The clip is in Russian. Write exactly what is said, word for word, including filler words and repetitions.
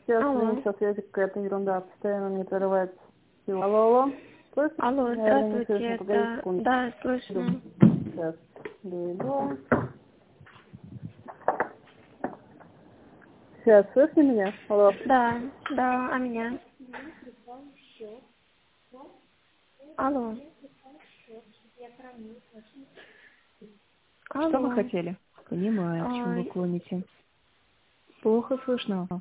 Сейчас, Алло. извините, сейчас связи какая-то ерунда, постоянно не прерывается. Алло, алло. Слышите? Алло, Наверное, не здравствуйте, слышно. Погодите это... секунду. Да, слышно. Сейчас. Иду. Сейчас, слышно меня? Алло. Да, да, а меня? Алло. Что вы Алло. хотели? Понимаю, к чему вы Ой. клоните. Плохо слышно.